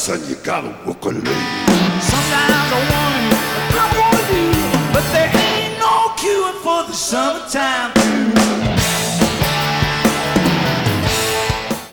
son, you gotta walk a lane. Sometimes I want you, but there ain't no cure for the summertime.